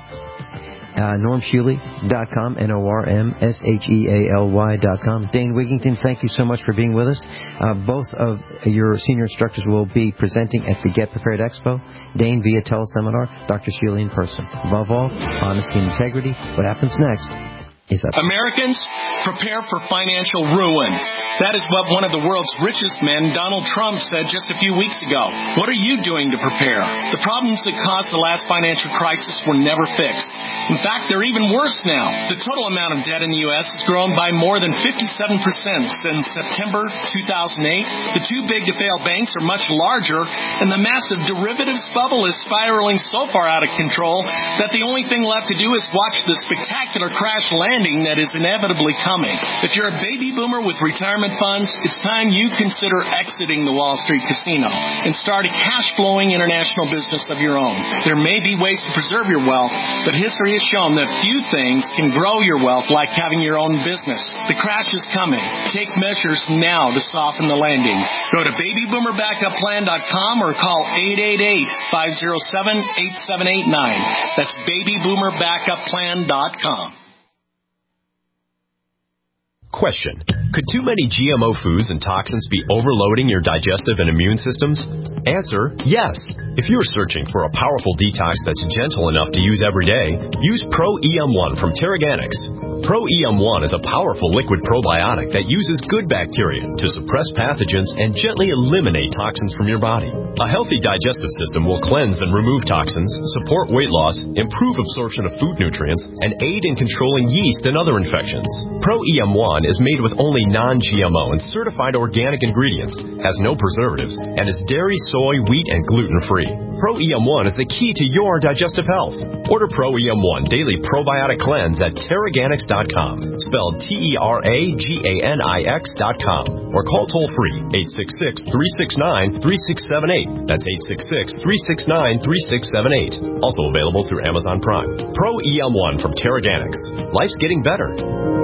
Uh, Norm Shealy dot com, N O R M S H E A L Y dot com. Dane Wigington, thank you so much for being with us. Uh, both of your senior instructors will be presenting at the Get Prepared Expo. Dane via teleseminar, Doctor Shealy in person. Above all, honesty and integrity. What happens next is up. Americans, prepare for financial ruin. That is what one of the world's richest men, Donald Trump, said just a few weeks ago. What are you doing to prepare? The problems that caused the last financial crisis were never fixed. In fact, they're even worse now. The total amount of debt in the U S has grown by more than fifty-seven percent since September two thousand eight. The too big to fail banks are much larger, and the massive derivatives bubble is spiraling so far out of control that the only thing left to do is watch the spectacular crash landing that is inevitably coming. If you're a baby boomer with retirement funds, it's time you consider exiting the Wall Street casino and start a cash-flowing international business of your own. There may be ways to preserve your wealth, but history has shown that few things can grow your wealth like having your own business. The crash is coming. Take measures now to soften the landing. Go to baby boomer backup plan dot com or call eight eight eight, five oh seven, eight seven eight nine. That's baby boomer backup plan dot com. Question. Could too many G M O foods and toxins be overloading your digestive and immune systems? Answer, yes. If you're searching for a powerful detox that's gentle enough to use every day, use Pro E M one from Terraganics. Pro E M one is a powerful liquid probiotic that uses good bacteria to suppress pathogens and gently eliminate toxins from your body. A healthy digestive system will cleanse and remove toxins, support weight loss, improve absorption of food nutrients, and aid in controlling yeast and other infections. Pro E M one is made with only non-G M O and certified organic ingredients, has no preservatives, and is dairy, soy, wheat, and gluten-free. Pro E M one is the key to your digestive health. Order Pro E M one Daily Probiotic Cleanse at Terraganics dot com, spelled T E R A G A N I X dot com, or call toll-free eight six six, three six nine, three six seven eight. That's eight six six, three six nine, three six seven eight. Also available through Amazon Prime. Pro E M one from Terraganics. Life's getting better.